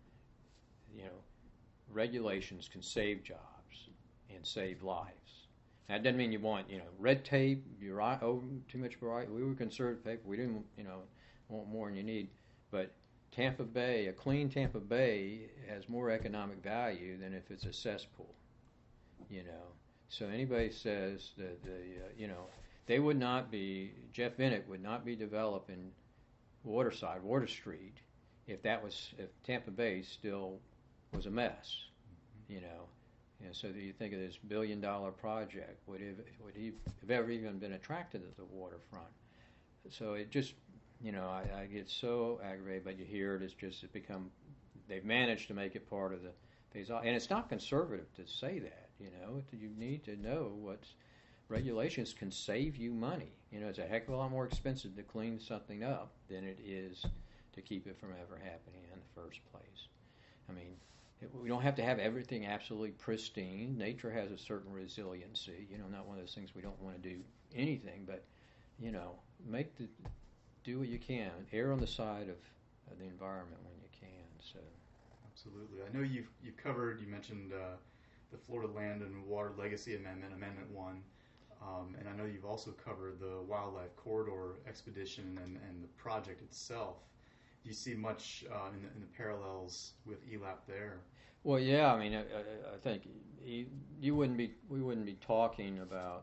You know, regulations can save jobs and save lives. That doesn't mean you want, you know, red tape, bureau- oh, too much bureaucracy. We were conservative paper. We didn't, you know, want more than you need. But Tampa Bay, a clean Tampa Bay has more economic value than if it's a cesspool, you know. So anybody says that, the, uh, you know, they would not be, Jeff Bennett would not be developing Waterside, Water Street, if that was, if Tampa Bay still was a mess, you know. And so that you think of this billion-dollar project, would he, would he have ever even been attracted to the waterfront? So it just, you know, I, I get so aggravated, but you hear it, it's just it become, they've managed to make it part of the phase off. And it's not conservative to say that, you know. You need to know what regulations can save you money. You know, it's a heck of a lot more expensive to clean something up than it is to keep it from ever happening in the first place. I mean, we don't have to have everything absolutely pristine. Nature has a certain resiliency. You know, not one of those things we don't want to do anything, but, you know, make the, do what you can. Err on the side of, of the environment when you can. So, Absolutely. I know you've you've covered. You mentioned uh, the Florida Land and Water Legacy Amendment, Amendment One, um, and I know you've also covered the Wildlife Corridor Expedition and, and the project itself. Do you see much uh, in, the, in the parallels with E L A P there? Well, yeah. I mean, I, I I think you, you wouldn't be we wouldn't be talking about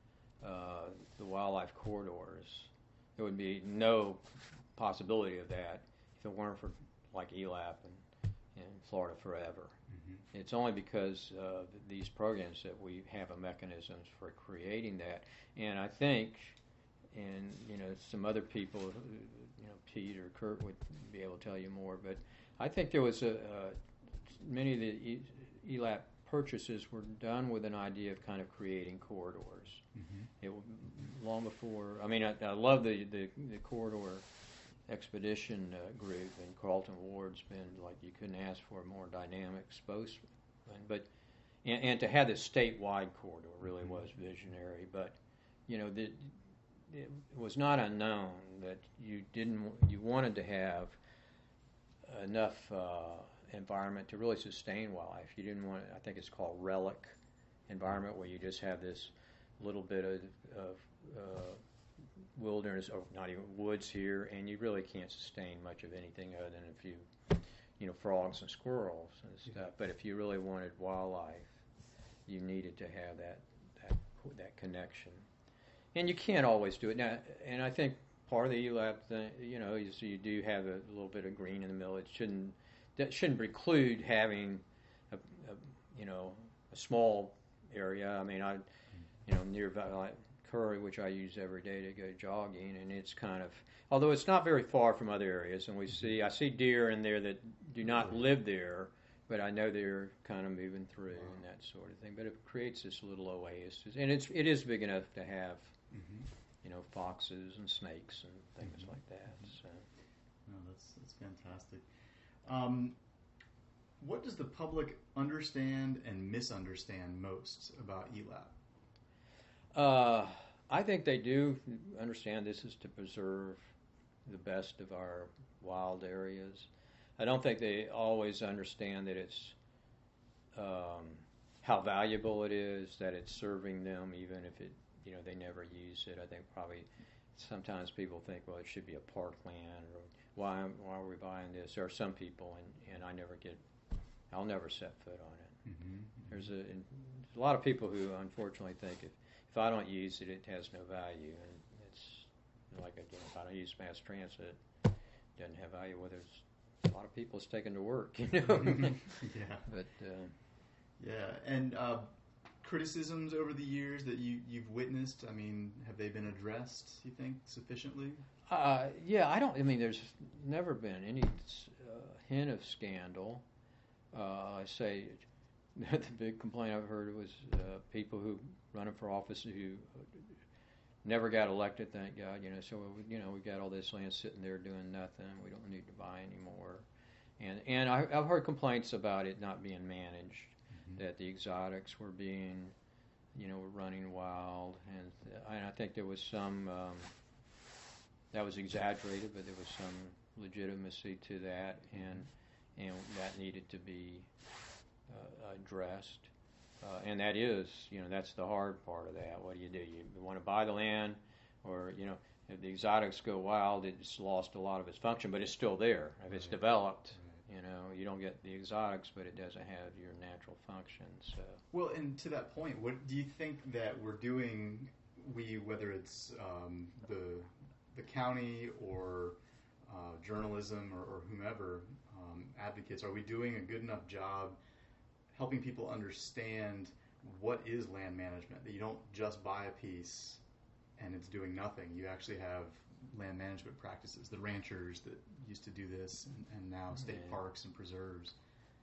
uh, the wildlife corridors. There would be no possibility of that if it weren't for like E L A P and, and Florida Forever. Mm-hmm. It's only because of these programs that we have a mechanisms for creating that. And I think, and you know, some other people, you know, Pete or Kurt would be able to tell you more, but I think there was a, uh, many of the E L A P purchases were done with an idea of kind of creating corridors. Mm-hmm. It long before. I mean, I, I love the, the the corridor expedition uh, group, and Carlton Ward's been like you couldn't ask for a more dynamic spokesman. But and, and to have this statewide corridor really mm-hmm. was visionary. But you know, the, it was not unknown that you didn't you wanted to have enough uh, environment to really sustain wildlife. You didn't want, I think it's called relic environment, where you just have this little bit of, of uh, wilderness, or not even woods here, and you really can't sustain much of anything other than a few, you know, frogs and squirrels and stuff. But if you really wanted wildlife, you needed to have that that that connection, and you can't always do it now. And I think part of the E L A P thing, you know, is you do have a little bit of green in the middle. It shouldn't that shouldn't preclude having a, a you know a small area. I mean, I you know near like Curry, which I use every day to go jogging, and it's kind of, although it's not very far from other areas, and we see I see deer in there that do not live there, but I know they're kind of moving through and that sort of thing. But it creates this little oasis, and it's it is big enough to have mm-hmm. you know foxes and snakes and things mm-hmm. like that. So, no, that's that's fantastic. Um, what does the public understand and misunderstand most about E L A P? Uh, I think they do understand this is to preserve the best of our wild areas. I don't think they always understand that it's um, how valuable it is, that it's serving them, even if it you know they never use it. I think probably sometimes people think, well, it should be a parkland, or why why are we buying this? There are some people, and, and I never get, I'll never set foot on it. Mm-hmm. There's a, a lot of people who unfortunately think if if I don't use it, it has no value, and it's like again, if I don't use mass transit, it doesn't have value. Well, there's a lot of people it's taken to work, you know. yeah. But uh, yeah, and uh, criticisms over the years that you you've witnessed. I mean, have they been addressed? You think sufficiently? Uh, yeah, I don't. I mean, there's never been any uh, hint of scandal. Uh, I say. The big complaint I've heard was uh, people who running for office who never got elected, thank God. You know, so you know we got all this land sitting there doing nothing. We don't need to buy anymore. And and I, I've heard complaints about it not being managed, mm-hmm. that the exotics were being, you know, were running wild, and, and I think there was some um, that was exaggerated, but there was some legitimacy to that, and and that needed to be Uh, addressed, uh, and that is, you know, that's the hard part of that. What do you do? You want to buy the land, or you know, if the exotics go wild, it's lost a lot of its function, but it's still there. If it's right. developed, right. you know, you don't get the exotics, but it doesn't have your natural functions. So. Well, and to that point, what do you think that we're doing? We, whether it's um, the the county or uh, journalism or, or whomever um, advocates, are we doing a good enough job helping people understand what is land management, that you don't just buy a piece and it's doing nothing. You actually have land management practices, the ranchers that used to do this, and, and now state yeah. parks and preserves.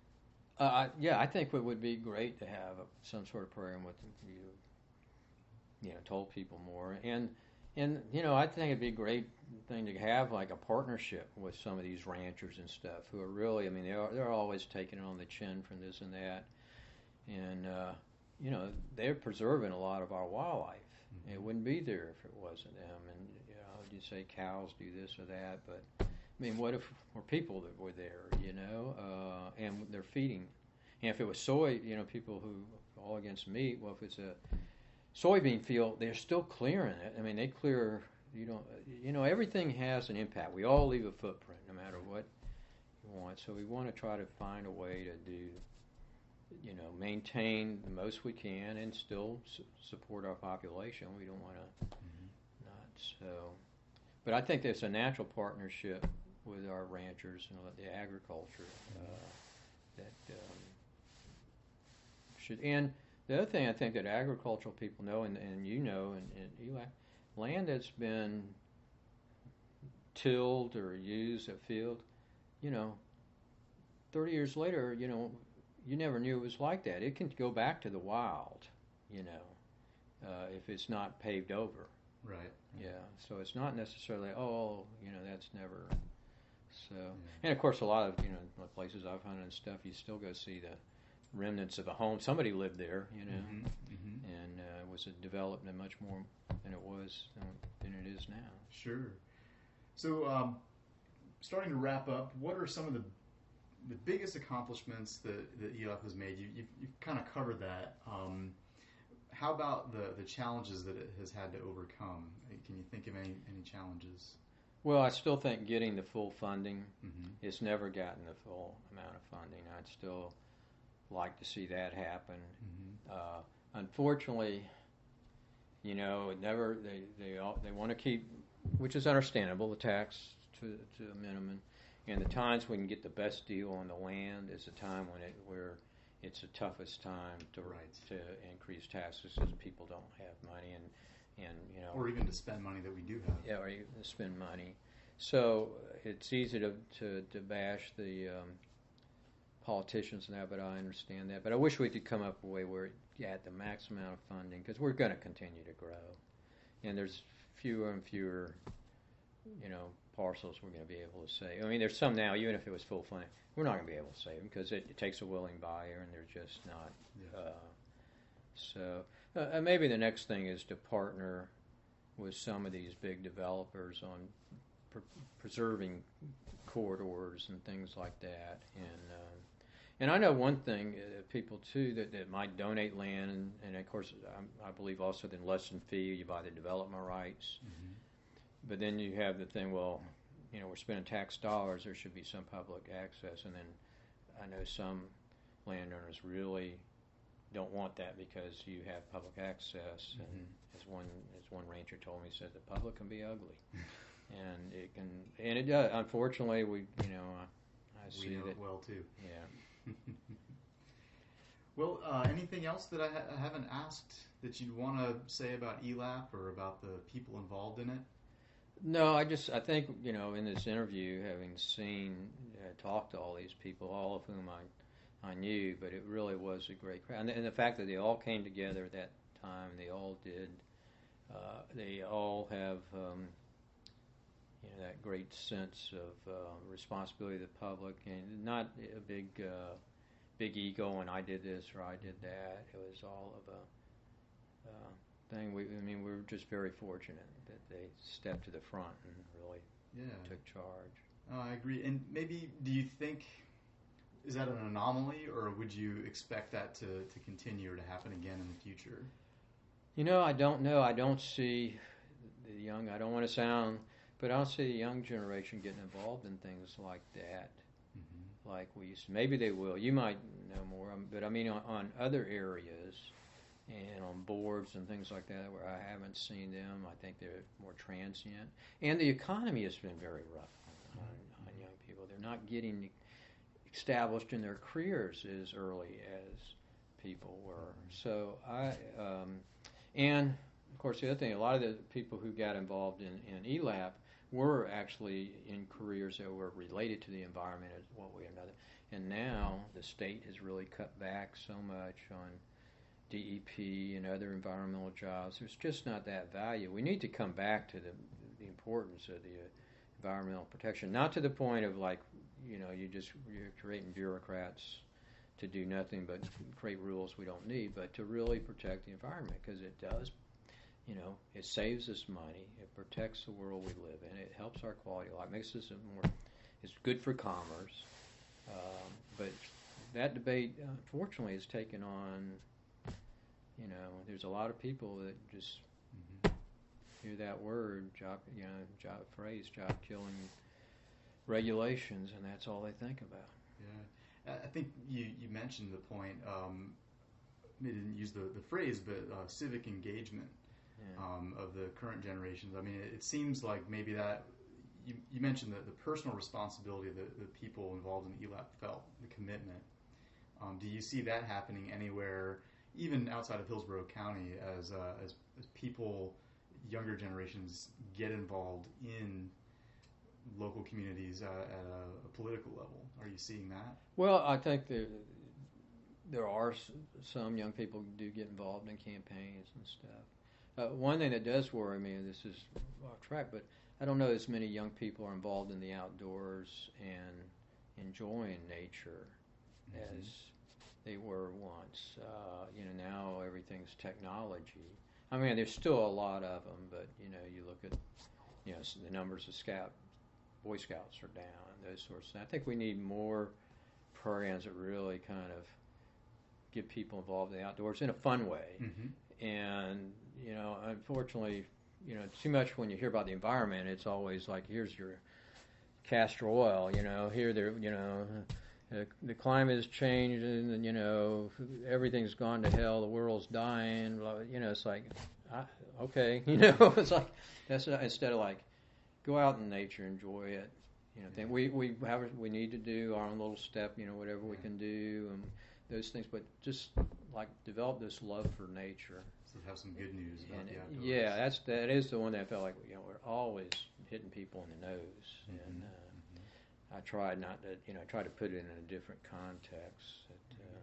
Uh, yeah, I think it would be great to have a, some sort of program with you, you know, told people more. And, and you know, I think it'd be a great thing to have like a partnership with some of these ranchers and stuff who are really, I mean, they're, they're always taking it on the chin from this and that. And, uh, you know, they're preserving a lot of our wildlife. Mm-hmm. It wouldn't be there if it wasn't them. And, you know, you say cows do this or that, but I mean, what if were people that were there, you know, uh, and they're feeding? And if it was soy, you know, people who are all against meat, well, if it's a soybean field, they're still clearing it. I mean, they clear, you don't, you know, everything has an impact. We all leave a footprint, no matter what you want. So we want to try to find a way to do, you know, maintain the most we can and still su- support our population. We don't want to mm-hmm. not so. But I think there's a natural partnership with our ranchers and the agriculture uh, that um, should. And the other thing I think that agricultural people know, and, and you know, and, and Eli, land that's been tilled or used a field, you know, thirty years later, you know, you never knew it was like that. It can go back to the wild, you know, uh, if it's not paved over. Right. Yeah. So it's not necessarily, oh, you know, that's never. So, yeah. And of course, a lot of, you know, places I've hunted and stuff, you still go see the remnants of a home. Somebody lived there, you know, mm-hmm. Mm-hmm. and uh, was it developed much more than it was uh, than it is now. Sure. So, um, starting to wrap up, what are some of the the biggest accomplishments that, that E L A P has made? You, you've, you've kind of covered that. Um, how about the, the challenges that it has had to overcome? Can you think of any, any challenges? Well, I still think getting the full funding, mm-hmm. it's never gotten the full amount of funding. I'd still like to see that happen. Mm-hmm. Uh, unfortunately, you know, it never they they all, they want to keep, which is understandable, the tax to to a minimum. And the times we can get the best deal on the land is the time when it where it's the toughest time to right. to increase taxes because people don't have money and and you know or even to spend money that we do have. Yeah, or even to spend money. So it's easy to to, to bash the um, politicians now, but I understand that. But I wish we could come up with a way where it had the max amount of funding because we're going to continue to grow, and there's fewer and fewer, you know, parcels we're going to be able to save. I mean, there's some now, even if it was full funding, we're not going to be able to save them because it, it takes a willing buyer, and they're just not. Yeah. Uh, so uh, maybe the next thing is to partner with some of these big developers on pr- preserving corridors and things like that. And um, and I know one thing, uh, people too that, that might donate land, and, and of course I, I believe also then less than fee, you buy the development rights. Mm-hmm. But then you have the thing, well, you know, we're spending tax dollars, there should be some public access. And then I know some landowners really don't want that because you have public access. Mm-hmm. And as one as one rancher told me, he said the public can be ugly. And it can, and it does. Unfortunately, we, you know, I, I see we know that. It well too. Yeah. Well, uh, anything else that I, ha- I haven't asked that you'd want to say about E L A P or about the people involved in it? No, I just I think you know in this interview, having seen uh, talked to all these people, all of whom I I knew, but it really was a great crowd, and, and the fact that they all came together at that time, they all did, uh, they all have. Um, You know, that great sense of uh, responsibility to the public, and not a big, uh, big ego. And I did this or I did that. It was all of a uh, thing. We, I mean, we were just very fortunate that they stepped to the front and really yeah. took charge. Oh, I agree. And maybe, do you think, is that an anomaly, or would you expect that to, to continue or to happen again in the future? You know, I don't know. I don't see the young. I don't want to sound. But I don't see the young generation getting involved in things like that, mm-hmm. like we used to. Maybe they will. You might know more. But I mean, on, on other areas and on boards and things like that where I haven't seen them, I think they're more transient. And the economy has been very rough on, on, on young people. They're not getting established in their careers as early as people were. So I, um, and of course, the other thing, a lot of the people who got involved in, in E L A P were actually in careers that were related to the environment in one way or another. And now the state has really cut back so much on D E P and other environmental jobs. There's just not that value. We need to come back to the, the importance of the uh, environmental protection, not to the point of like, you know, you just, you're creating bureaucrats to do nothing but create rules we don't need, but to really protect the environment, because it does. You know, it saves us money. It protects the world we live in. It helps our quality of life. Makes us a more it's good for commerce. Um, but that debate, unfortunately, has taken on. You know, there's a lot of people that just mm-hmm. hear that word, job, you know, job phrase, job killing regulations, and that's all they think about. Yeah, I think you, you mentioned the point. Um, they didn't use the, the phrase, but uh, civic engagement yeah. um, of the current generations. I mean, it, it seems like maybe that you, you mentioned the, the personal responsibility that the people involved in E L A P felt, the commitment. Um, do you see that happening anywhere, even outside of Hillsborough County, as, uh, as as people, younger generations, get involved in local communities uh, at a, a political level? Are you seeing that? Well, I think there there are some young people who do get involved in campaigns and stuff. Uh, one thing that does worry me, and this is off track, but I don't know as many young people are involved in the outdoors and enjoying nature mm-hmm. as they were once. Uh, you know, now everything's technology. I mean, there's still a lot of them, but, you know, you look at, you know, the numbers of scout, Boy Scouts are down, those sorts of things. I think we need more programs that really kind of get people involved in the outdoors in a fun way. Mm-hmm. And, you know, unfortunately, you know, too much when you hear about the environment, it's always like, here's your castor oil, you know, here there, you know, the, the climate has changed and, you know, everything's gone to hell, the world's dying, you know, it's like, I, okay, you know, it's like, that's instead of like, go out in nature, enjoy it, you know, think we, we have, we need to do our own little step, you know, whatever we can do, and those things, but just like develop this love for nature. So have some good news about and the it, outdoors. Yeah, that's that is the one that I felt like, you know, we're always hitting people in the nose, mm-hmm. and uh, mm-hmm. I tried not to, you know, I tried to put it in a different context. That, uh,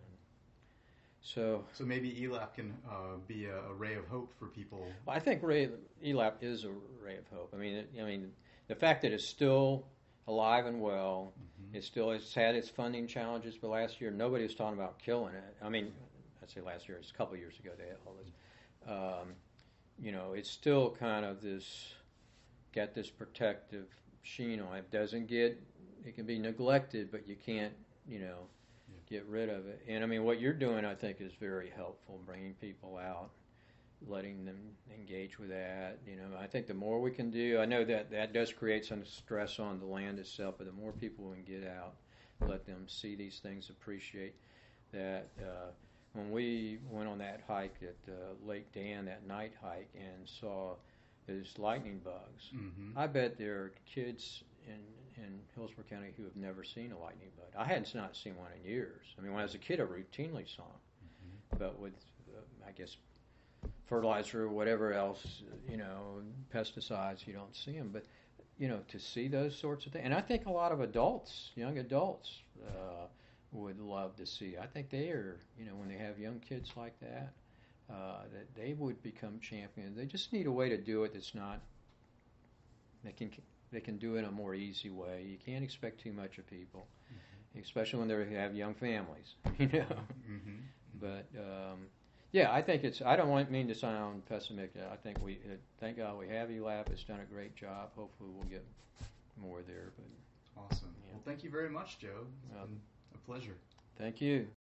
so, so maybe E L A P can uh, be a, a ray of hope for people. Well, I think ray, E L A P is a ray of hope. I mean, it, I mean, the fact that it's still alive and well, mm-hmm. it still has had its funding challenges, but last year nobody was talking about killing it. I mean, I'd say last year, it's a couple of years ago they had all this. Um, you know, it's still kind of this, got this protective sheen on it. It doesn't get, it can be neglected, but you can't, you know, yeah. get rid of it. And I mean, what you're doing, I think, is very helpful, bringing people out, letting them engage with that. You know, I think the more we can do, I know that that does create some stress on the land itself, but the more people we can get out, let them see these things, appreciate that. Uh, when we went on that hike at uh, Lake Dan, that night hike, and saw those lightning bugs, mm-hmm. I bet there are kids in, in Hillsborough County who have never seen a lightning bug. I had not seen one in years. I mean, when I was a kid, I routinely saw them. Mm-hmm. But with, uh, I guess, fertilizer or whatever else, you know, pesticides, you don't see them. But, you know, to see those sorts of things. And I think a lot of adults, young adults, uh, would love to see. I think they are, you know, when they have young kids like that, uh, that they would become champions. They just need a way to do it that's not, they can they can do it in a more easy way. You can't expect too much of people, mm-hmm. especially when they have young families, you know. Mm-hmm. But, um, yeah, I think it's, I don't want mean to sound pessimistic. I think we, uh, thank God we have E L A P. It's done a great job. Hopefully we'll get more there. But awesome. Yeah. Well, thank you very much, Joe. It's um, been a pleasure. Thank you.